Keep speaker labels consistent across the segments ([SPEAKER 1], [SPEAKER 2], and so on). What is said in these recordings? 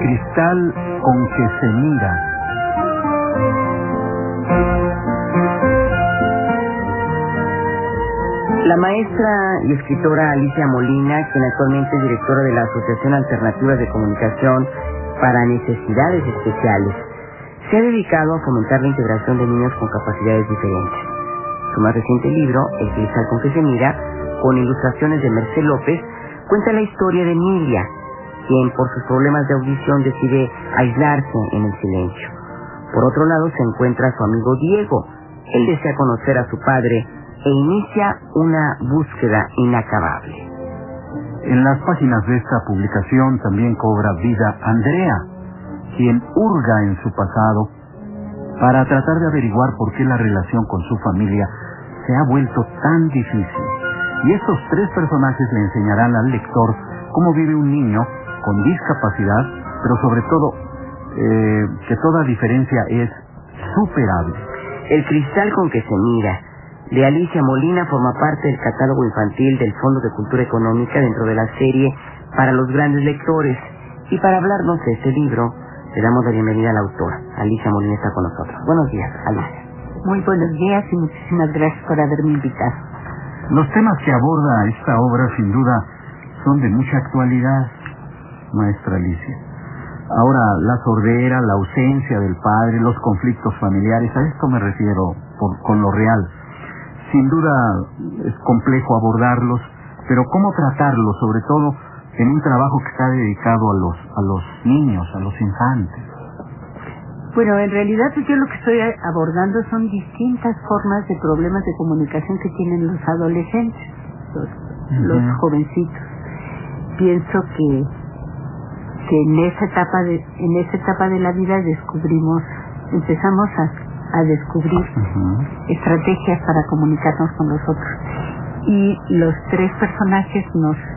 [SPEAKER 1] cristal con que se mira.
[SPEAKER 2] La maestra y escritora Alicia Molina, quien actualmente es directora de la Asociación Alternativa de Comunicación para Necesidades Especiales, se ha dedicado a fomentar la integración de niños con capacidades diferentes. Su más reciente libro, El cristal con que se mira, con ilustraciones de Mercé López, cuenta la historia de Emilia, quien por sus problemas de audición decide aislarse en el silencio. Por otro lado se encuentra su amigo Diego. Él desea conocer a su padre e inicia una búsqueda inacabable.
[SPEAKER 1] En las páginas de esta publicación también cobra vida Andrea, quien hurga en su pasado para tratar de averiguar por qué la relación con su familia se ha vuelto tan difícil. Y estos tres personajes le enseñarán al lector cómo vive un niño con discapacidad, pero sobre todo que toda diferencia es superable.
[SPEAKER 2] El cristal con que se mira, de Alicia Molina, forma parte del catálogo infantil del Fondo de Cultura Económica dentro de la serie Para los Grandes Lectores. Y para hablarnos de este libro, le damos la bienvenida a la autora. Alicia Molina está con nosotros. Buenos días, Alicia.
[SPEAKER 3] Muy buenos días y muchísimas gracias por haberme invitado.
[SPEAKER 1] Los temas que aborda esta obra sin duda son de mucha actualidad, maestra Alicia. Ahora, la sordera, la ausencia del padre, los conflictos familiares, a esto me refiero con lo real. Sin duda es complejo abordarlos, pero ¿cómo tratarlos, sobre todo en un trabajo que está dedicado a los niños, a los infantes?
[SPEAKER 3] Bueno, en realidad yo lo que estoy abordando son distintas formas de problemas de comunicación que tienen los adolescentes, los jovencitos. Pienso que en esa etapa de la vida empezamos a descubrir estrategias para comunicarnos con los otros. Y los tres personajes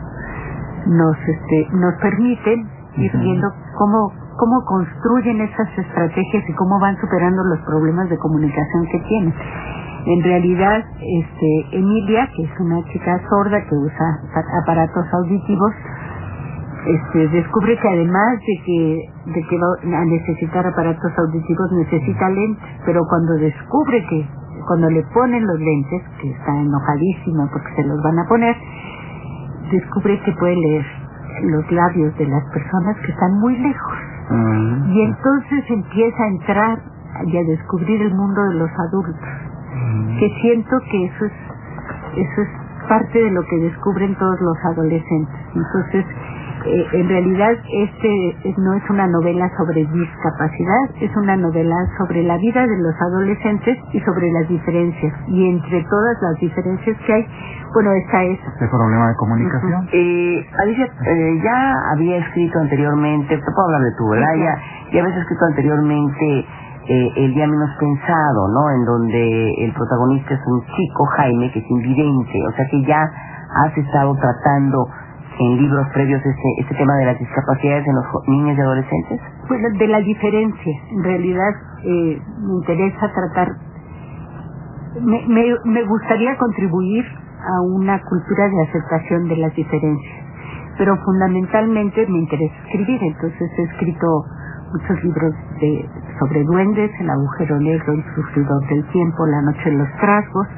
[SPEAKER 3] nos permiten ir viendo cómo construyen esas estrategias y cómo van superando los problemas de comunicación que tienen. En realidad, Emilia, que es una chica sorda que usa aparatos auditivos, descubre que además de que va a necesitar aparatos auditivos, necesita lentes, pero cuando le ponen los lentes, que está enojadísima porque se los van a poner, descubre que puede leer los labios de las personas que están muy lejos. Y entonces empieza a entrar y a descubrir el mundo de los adultos, que siento que eso es parte de lo que descubren todos los adolescentes. Entonces, en realidad no es una novela sobre discapacidad, es una novela sobre la vida de los adolescentes y sobre las diferencias. Y entre todas las diferencias que hay, bueno, está esa.
[SPEAKER 1] ¿Este problema de comunicación?
[SPEAKER 2] Alicia, ya había escrito anteriormente, te puedo hablar de tú, ¿verdad?
[SPEAKER 3] Sí,
[SPEAKER 2] ya habías escrito anteriormente El día menos pensado, ¿no? En donde el protagonista es un chico, Jaime, que es invidente. O sea que ya has estado tratando en libros previos este tema de las discapacidades en los niños y adolescentes.
[SPEAKER 3] Bueno, de la diferencia. En realidad me interesa tratar... Me gustaría contribuir a una cultura de aceptación de las diferencias, pero fundamentalmente me interesa escribir. Entonces he escrito muchos libros sobre duendes, El agujero negro, El sufridor del tiempo, La noche de los trasgos.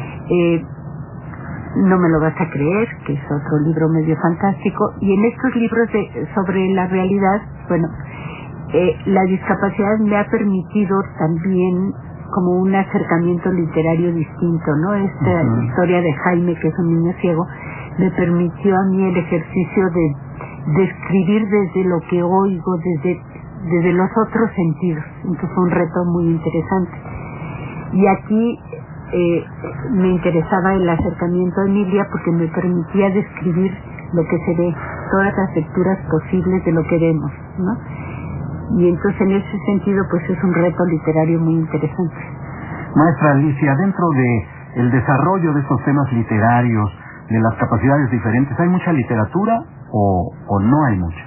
[SPEAKER 3] No me lo vas a creer, que es otro libro medio fantástico. Y en estos libros sobre la realidad, bueno, la discapacidad me ha permitido también como un acercamiento literario distinto, ¿no? Esta historia de Jaime, que es un niño ciego, me permitió a mí el ejercicio de escribir desde lo que oigo, desde los otros sentidos. Entonces fue un reto muy interesante. Y aquí me interesaba el acercamiento a Emilia porque me permitía describir lo que se ve, todas las lecturas posibles de lo que vemos, ¿no? Y entonces en ese sentido pues es un reto literario muy interesante.
[SPEAKER 1] Maestra Alicia, dentro de el desarrollo de estos temas literarios, de las capacidades diferentes, ¿hay mucha literatura o no hay mucha?